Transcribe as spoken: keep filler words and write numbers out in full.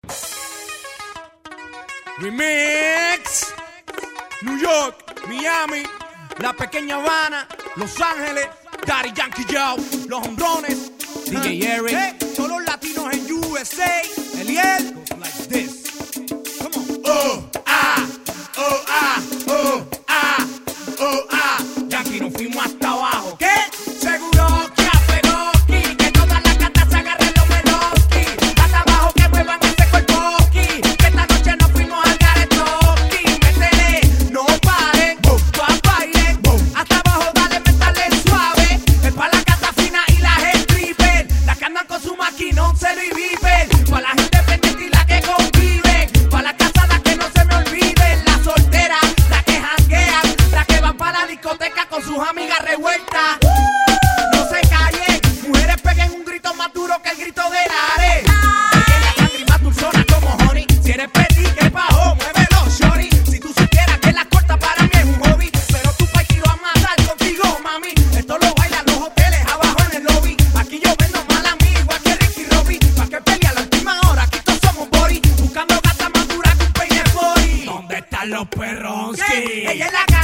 Remix. New York, Miami, La Pequeña Habana, Los Ángeles, Daddy Yankee Joe, Los Honrones, D J Eric, hey, todos los latinos en U S A, Eliel, goes like this. Come on. Oh, ah, oh, ah, oh, ah, oh, ah. Yankee, nos fuimos hasta abajo. ¿Qué? Seguro que apegó aquí, que todas las gatas se agarren los meloski. Hasta abajo que muevan ese cuerpo aquí, que esta noche nos fuimos al garetoki. Métele, no paren, boom, bailen, boom. Hasta abajo dale, métale suave. Es pa' la gata fina y las stripper, las que andan con su maquinón, celo y viper. Pa' la gente pendiente y la que conviven, pa' las casadas que no se me olviden, las solteras, las que janguean, las que van pa' la discoteca con sus amigas revueltas. No se callen, mujeres peguen un grito más duro que el grito de Lares. Pequeña sangre y más dulzona como honey. Si eres petit, que pajo, muévelo, shorty. Si tú supieras que la corta para mí es un hobby, pero tú pa' ir a matar contigo, mami. Esto lo bailan los hoteles abajo en el lobby. Aquí yo vendo mal a mí, igual que Ricky Robbie. Pa' que pelea a la última hora, aquí todos somos body. Buscando gata más dura que un peine body. ¿Dónde están los perros? Ella es la